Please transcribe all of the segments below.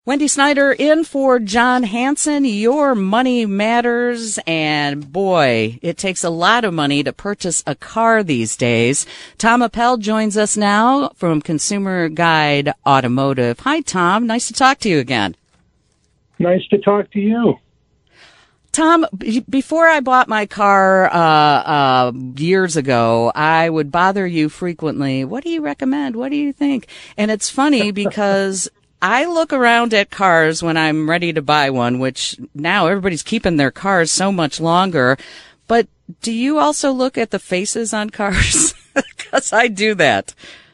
Wendy Snyder in for John Hanson. Your money matters, and boy, it takes a lot of money to purchase a car these days. Tom Appel joins us now from Consumer Guide Automotive. Hi, Tom. Nice to talk to you again. Nice to talk to you. Tom, before I bought my car years ago, I would bother you frequently. What do you recommend? What do you think? And it's funny because I look around at cars when I'm ready to buy one, which now everybody's keeping their cars so much longer. But do you also look at the faces on cars? Because I do that.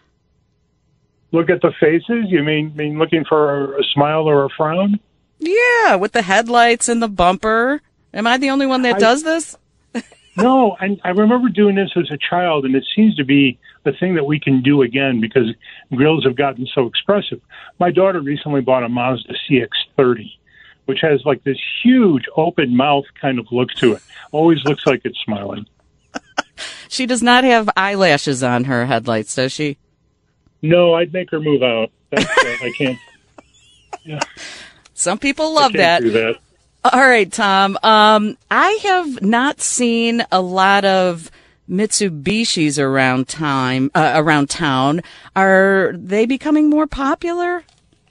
Look at the faces? You mean looking for a smile or a frown? Yeah, with the headlights and the bumper. Am I the only one that does this? No, and I remember doing this as a child, and it seems to be the thing that we can do again because grills have gotten so expressive. My daughter recently bought a Mazda CX-30, which has like this huge open mouth kind of look to it. Always looks like it's smiling. She does not have eyelashes on her headlights, does she? No, I'd make her move out. I can't. Yeah. Some people love I can't do that. All right, Tom. I have not seen a lot of Mitsubishis around town. Are they becoming more popular?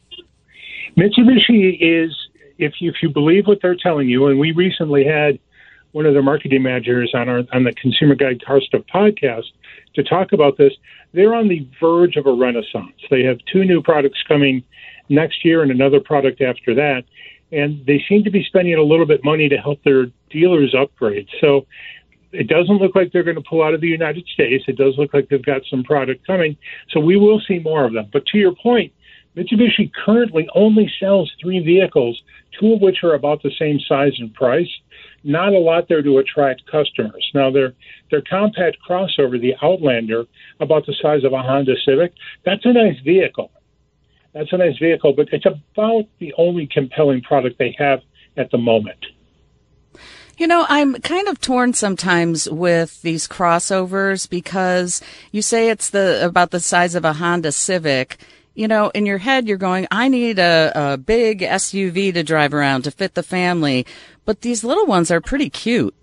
Mitsubishi is, if you believe what they're telling you, and we recently had one of their marketing managers on the Consumer Guide Car Stuff podcast to talk about this. They're on the verge of a renaissance. They have 2 new products coming next year and another product after that. And they seem to be spending a little bit of money to help their dealers upgrade. So it doesn't look like they're going to pull out of the United States. It does look like they've got some product coming. So we will see more of them. But to your point, Mitsubishi currently only sells 3 vehicles, 2 of which are about the same size and price. Not a lot there to attract customers. Now, their compact crossover, the Outlander, about the size of a Honda Civic, that's a nice vehicle. That's a nice vehicle, but it's about the only compelling product they have at the moment. You know, I'm kind of torn sometimes with these crossovers because you say it's about the size of a Honda Civic. You know, in your head, you're going, I need a big SUV to drive around to fit the family. But these little ones are pretty cute.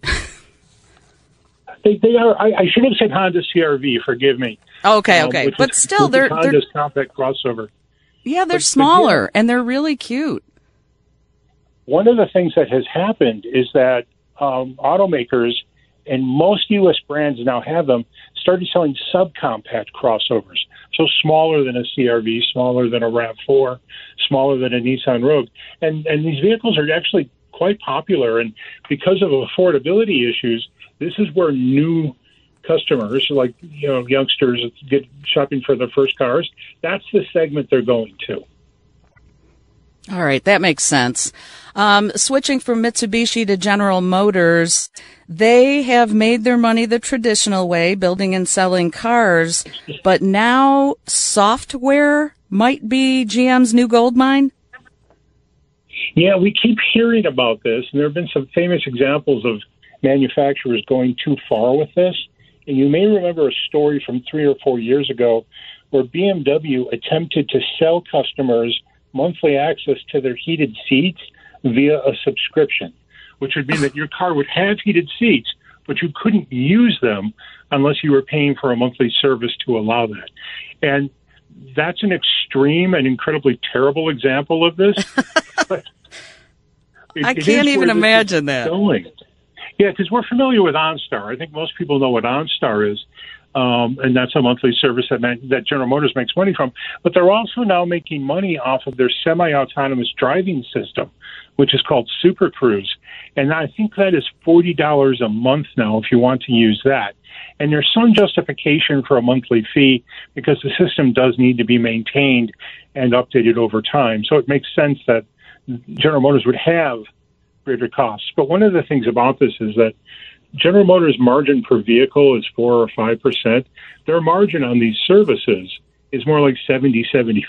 They are. I should have said Honda CR-V. Forgive me. Okay. But still, they're Honda's compact crossover. Yeah, they're smaller, and they're really cute. One of the things that has happened is that automakers, and most U.S. brands now have them, started selling subcompact crossovers. So smaller than a CR-V, smaller than a RAV4, smaller than a Nissan Rogue. And these vehicles are actually quite popular. And because of affordability issues, this is where new customers, like youngsters, get shopping for their first cars. That's the segment they're going to. All right, that makes sense. Switching from Mitsubishi to General Motors, they have made their money the traditional way, building and selling cars, but now software might be GM's new gold mine? Yeah, we keep hearing about this, and there have been some famous examples of manufacturers going too far with this. And you may remember a story from 3 or 4 years ago where BMW attempted to sell customers monthly access to their heated seats via a subscription, which would mean that your car would have heated seats, but you couldn't use them unless you were paying for a monthly service to allow that. And that's an extreme and incredibly terrible example of this. But I can't even imagine that. Going. Yeah, because we're familiar with OnStar. I think most people know what OnStar is, and that's a monthly service that General Motors makes money from. But they're also now making money off of their semi-autonomous driving system, which is called Super Cruise. And I think that is $40 a month now if you want to use that. And there's some justification for a monthly fee because the system does need to be maintained and updated over time. So it makes sense that General Motors would have greater costs. But one of the things about this is that General Motors' margin per vehicle is 4 or 5%. Their margin on these services is more like 75%.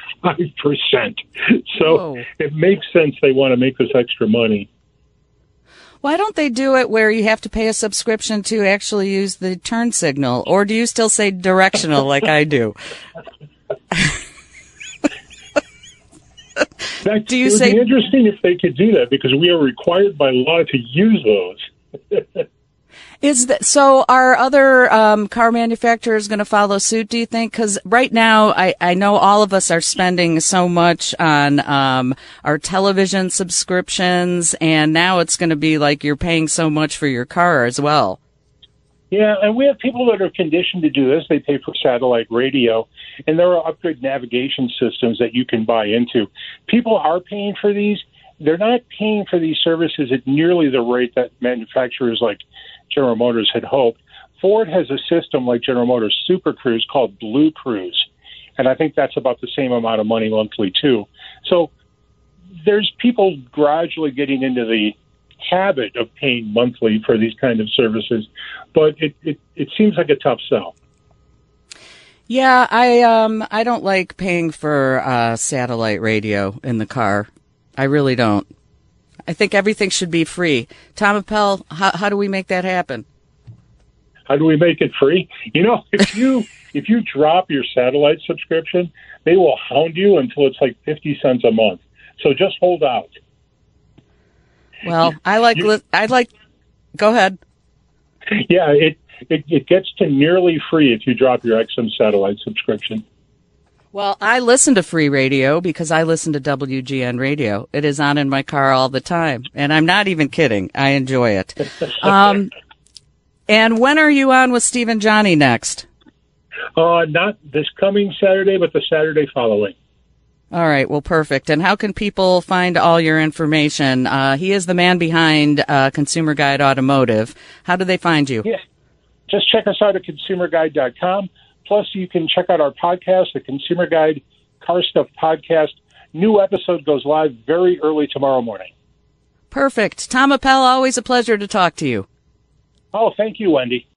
So It makes sense they want to make this extra money. Why don't they do it where you have to pay a subscription to actually use the turn signal? Or do you still say directional like I do? Do you it would say be interesting if they could do that, because we are required by law to use those. is that so? Are other car manufacturers going to follow suit? Do you think? Because right now, I know all of us are spending so much on our television subscriptions, and now it's going to be like you're paying so much for your car as well. Yeah, and we have people that are conditioned to do this. They pay for satellite radio, and there are upgrade navigation systems that you can buy into. People are paying for these. They're not paying for these services at nearly the rate that manufacturers like General Motors had hoped. Ford has a system like General Motors Super Cruise called Blue Cruise, and I think that's about the same amount of money monthly, too. So there's people gradually getting into the habit of paying monthly for these kind of services, but it seems like a tough sell. Yeah, I don't like paying for satellite radio in the car. I really don't. I think everything should be free. Tom Appel, how do we make that happen? How do we make it free? You know, if you drop your satellite subscription, they will hound you until it's like 50 cents a month. So just hold out. Well, go ahead. Yeah, it gets to nearly free if you drop your XM satellite subscription. Well, I listen to free radio because I listen to WGN radio. It is on in my car all the time, and I'm not even kidding. I enjoy it. And when are you on with Steve and Johnny next? Not this coming Saturday, but the Saturday following. All right. Well, perfect. And how can people find all your information? He is the man behind Consumer Guide Automotive. How do they find you? Yeah. Just check us out at consumerguide.com. Plus, you can check out our podcast, the Consumer Guide Car Stuff Podcast. New episode goes live very early tomorrow morning. Perfect. Tom Appel, always a pleasure to talk to you. Oh, thank you, Wendy.